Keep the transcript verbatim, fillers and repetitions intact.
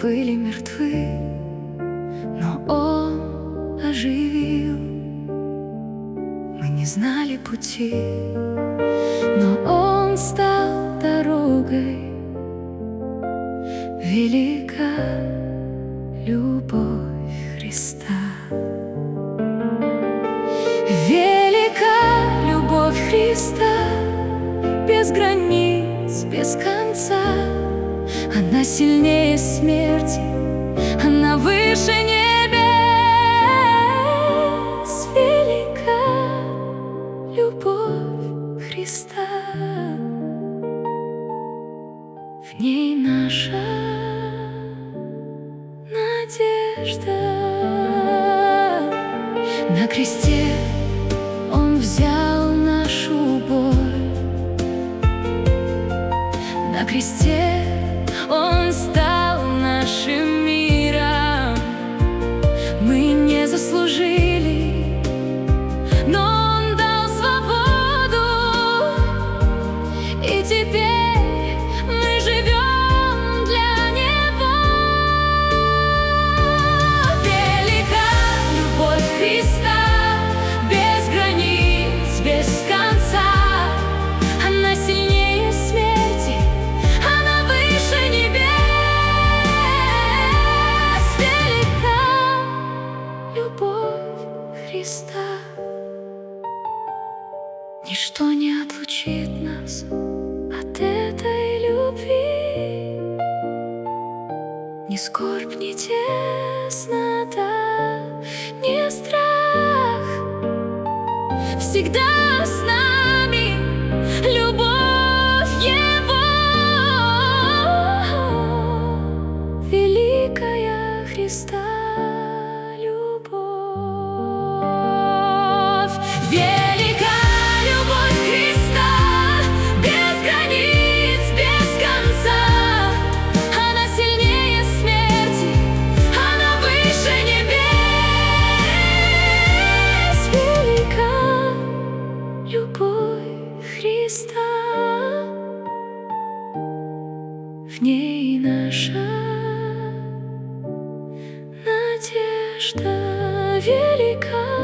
были мертвы, но Он оживил. Мы не знали пути, но Он стал дорогой. Велика любовь Христа. Велика любовь Христа, без границ, без конца. Она сильнее смерти, она выше небес. Велика любовь Христа, в ней наша надежда. На кресте Он взял нашу боль, на кресте Он стал нашим миром. Мы не заслужили, но Он дал свободу, и теперь мы живем для Него. Велика любовь Христа, без границ, без конца. Она сильнее смерти, она выше небес. Велика любовь Христа. Ничто не отлучит нас от этой любви, ни скорбь, ни теснота, ни страх. Всегда с нами любовь Его. Великая Христа любовь. Велика любовь Христа, без границ, без конца. Она сильнее смерти, она выше небес. Велика любовь Христа, в ней наша надежда. Велика